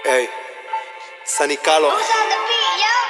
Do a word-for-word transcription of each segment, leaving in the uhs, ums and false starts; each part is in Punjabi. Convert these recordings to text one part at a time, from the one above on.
Hey, Sunny Carlo. Who's on the beat, yo?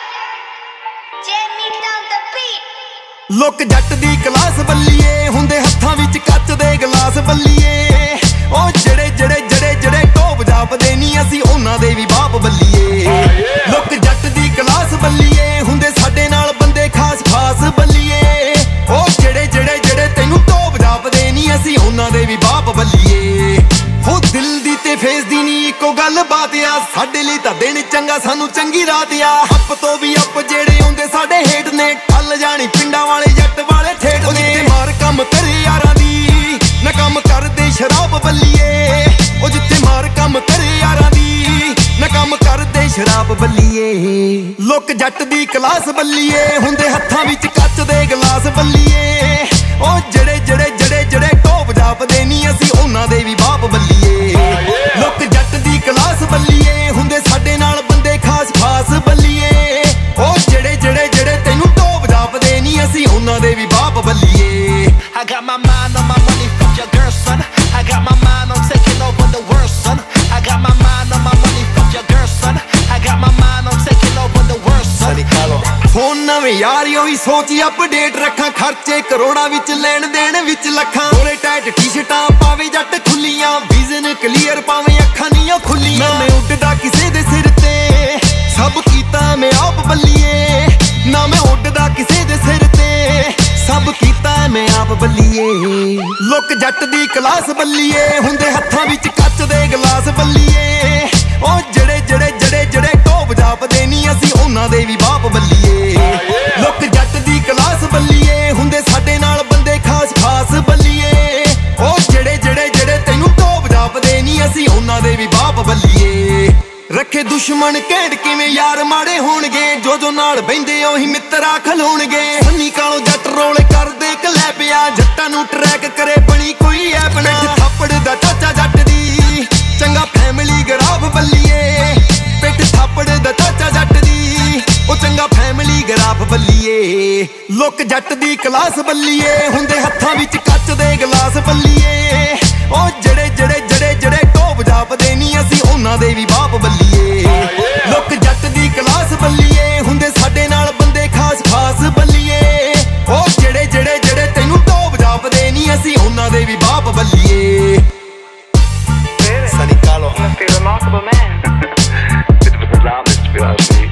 Jamie on the beat. ਲੋਕ ਜੱਟ ਦੀ ਕਲਾਸ ਬੱਲੀਏ ਹੁੰਦੇ ਹੱਥਾਂ ਵਿੱਚ ਕੱਚ ਦੇ ਗਲਾਸ ਬੱਲੀਏ ਉਹ ਜਿਹੜੇ ਜਿਹੜੇ ਜਿਹੜੇ ਜਿਹੜੇ ਟੋਪ ਜਾਪਦੇ ਨਹੀਂ ਅਸੀਂ ਉਹਨਾਂ ਦੇ ਵੀ ਬਾਪ ਬੱਲੀਏ ਲੋਕ ਜੱਟ ਦੀ ਕਲਾਸ ਬੱਲੀਏ ਹੁੰਦੇ ਸਾਡੇ ਨਾਲ ਬੰਦੇ ਖਾਸ ਖਾਸ ਬੱਲੀਏ ਉਹ ਜਿਹੜੇ ਜਿਹੜੇ ਜਿਹੜੇ ਤੈਨੂੰ ਟੋਪ ਜਾਪਦੇ ਨਹੀਂ ਅਸੀਂ ਉਹਨਾਂ ਦੇ ਵੀ ਬਾਪ ਬੱਲੀਏ ਹੋ ਦਿਲ ਦੀ ਤੇ ਫੇਸ ਦੀ ਨਹੀਂ ਇੱਕੋ ਗੱਲ ਬਾਤ ਆ ਸਾਡੇ ਲਈ ਤਾਂ ਦਿਨ ਚੰਗਾ ਸਾਨੂੰ ਚੰਗੀ ਰਾਤ ਆ ਅੱਪ ਤੋਂ ਵੀ ਅੱਪ ਜਿਹੜੇ ਹੁੰਦੇ ਸਾਡੇ ਹੇਠ ਨੇ ਠੱਲ ਜਾਣੀ ਪਿੰਡਾਂ ਵਾਲੇ ਜੱਟ ਵਾਲੇ ਠੇਠ ਨੇ ਜਿੱਥੇ ਮਾਰ ਕੰਮ ਕਰੇ ਯਾਰਾਂ ਦੀ ਨਾ ਕੰਮ ਕਰਦੇ ਸ਼ਰਾਬ ਬੱਲੀਏ ਉਹ ਜਿੱਥੇ ਮਾਰ ਕੰਮ ਕਰੇ ਯਾਰਾਂ ਦੀ ਨਾ ਕੰਮ ਕਰਦੇ ਸ਼ਰਾਬ ਬੱਲੀਏ ਲੋਕ ਜੱਟ ਦੀ ਕਲਾਸ ਬੱਲੀਏ ਹੁੰਦੇ ਹੱਥਾਂ ਵਿੱਚ ਕੱਚ ਦੇ ਗਲਾਸ ਬੱਲੀਏ ਉਹ ਜਿਹੜੇ ਜਿਹੜੇ ਜਿਹੜੇ ਜਿਹੜੇ ਟੋਪ ਜਾਪਦੇ ਨਹੀਂ ਅਸੀਂ ਉਹਨਾਂ ਦੇ ਵੀ ਬਾਪ ਬੱਲੀਏ ਲੋਕ ਜੱਟ ਦੀ ਕਲਾਸ ਬੱਲੀਏ ਹੁੰਦੇ ਸਾਡੇ ਨਾਲ ਬੰਦੇ ਖਾਸ ਖਾਸ ਬੱਲੀਏ ਉਹ ਜਿਹੜੇ ਜਿਹੜੇ ਜਿਹੜੇ ਤੈਨੂੰ ਟੋਪ ਜਾਪਦੇ ਨਹੀਂ ਅਸੀਂ ਉਹਨਾਂ ਦੇ ਵੀ ਬਾਪ ਬੱਲੀਏ I got my mind on my money, fuck your girl, son. I got my mind on taking over the world, son. I got my mind on my money, fuck your girl, son. I got my mind on taking over the world, son. Sunny Carlo. Phone ਨਵੇਂ ਯਾਰੀ ਉਹੀ ਸੋਚੀ ਅਪਡੇਟ ਰੱਖਾਂ ਖਰਚੇ ਕਰੋੜਾਂ ਵਿੱਚ ਲੈਣ ਦੇਣ ਵਿੱਚ ਲੱਖਾਂ ਕੋਲੇ ਟਾਈਟ ਟੀ-ਸ਼ਰਟਾਂ ਪਾਵੇ ਜੱਟ ਖੁੱਲੀਆਂ ਵਿਜ਼ਨ ਕਲੀਅਰ ਪਾਵੇਂ ਅੱਖਾਂ ਨੀਆਂ ਖੁੱਲੀਆਂ ਮੈਂ ਉੱਡਦਾ ਕਿਸੇ ਦੇ ਸਿਰ ਤੇ ਸਭ ਕੀਤਾ ਮੈਂ ਆਪ ਬੱਲੀਏ ਨਾ ਮੈਂ ਉੱਡਦਾ ਕਿਸੇ ਦੇ ਸਿਰ ਤੇ ਸਭ ਕੀਤਾ ਮੈਂ ਆਪ ਬੱਲੀਏ ਲੋਕ ਜੱਟ ਦੀ ਕਲਾਸ ਬੱਲੀਏ ਹੁੰਦੇ ਹੱਥਾਂ ਵਿੱਚ ਕੱਚ ਦੇ ਗਲਾਸ ਬੱਲੀਏ ਉਹ ਜਿਹੜੇ ਜਿਹੜੇ ਜਿਹੜੇ ਜਿਹੜੇ ਟੋਪ ਜਾਪਦੇ ਨਹੀਂ ਅਸੀਂ ਉਹਨਾਂ ਦੇ ਵੀ ਬਾਪ ਬੱਲੀਏ ਲੋਕ ਜੱਟ ਦੀ ਕਲਾਸ ਬੱਲੀਏ ਹੁੰਦੇ ਸਾਡੇ ਨਾਲ ਬੰਦੇ ਖਾਸ ਖਾਸ ਬੱਲੀਏ ਉਹ ਜਿਹੜੇ ਜਿਹੜੇ ਜਿਹੜੇ ਤੈਨੂੰ ਟੋਪ ਜਾਪਦੇ ਨਹੀਂ ਅਸੀਂ ਉਹਨਾਂ ਦੇ ਵੀ ਬਾਪ ਬੱਲੀਏ ਰੱਖੇ ਦੁਸ਼ਮਣ ਕਹਿੜ ਕਿਵੇਂ ਯਾਰ ਮਾੜੇ ਹੋਣਗੇ ਜੋ ਜੋ ਨਾਲ ਬਹਿੰਦੇ ਉਹੀ ਮਿੱਤਰਾ ਖਲੋਣਗੇ ਸੰਨੀ ਕਾਲੋ ਜੱਟ ਰੋਲ ਕਰਦੇ ਕਲੈ ਪਿਆ ਜੱਟਾਂ ਨੂੰ ਟਰੈਕ ਕਰੇ ਬਣੀ ਕੋਈ ਐਪ ਨਾ ਥੱਪੜ ਦਾ ਚਾਚਾ ਜੱਟ ਦੀ ਚੰਗਾ ਫੈਮਿਲੀ ਗਰਾਫ ਬੱਲੀਏ ਪਿੱਠ ਥੱਪੜ ਦਾ ਚਾਚਾ ਜੱਟ ਦੀ ਉਹ ਚੰਗਾ ਫੈਮਿਲੀ ਗਰਾਫ ਬੱਲੀਏ ਲੋਕ ਜੱਟ ਦੀ ਕਲਾਸ ਬੱਲੀਏ ਹੁੰਦੇ ਹੱਥਾਂ ਵਿੱਚ ਕੱਚ ਦੇ ਗਲਾਸ ਬੱਲੀਏ ਉਹ ਜਿਹੜੇ ਜਿਹੜੇ ਜਿਹੜੇ ਜਿਹੜੇ ਟੋਪ ਜਾਪਦੇ ਨਹੀਂ ਅਸੀਂ ਉਹਨਾਂ ਦੇ ਵੀ ਬਾਪ ਬੱਲੀਏ ਲੋਕ ਜੱਟ ਦੀ ਕਲਾਸ ਬੱਲੀਏ ਹੁੰਦੇ ਸਾਡੇ ਨਾਲ ਬੰਦੇ ਖਾਸ ਖਾਸ ਬੱਲੀਏ ਉਹ ਜਿਹੜੇ ਜਿਹੜੇ ਜਿਹੜੇ ਤੈਨੂੰ ਟੋਪ ਜਾਪਦੇ ਨਹੀਂ ਅਸੀਂ ਉਹਨਾਂ ਦੇ ਵੀ ਬਾਪ ਬੱਲੀਏ Sunny Carlo. You must be a remarkable man. It was an honest to be honest with you.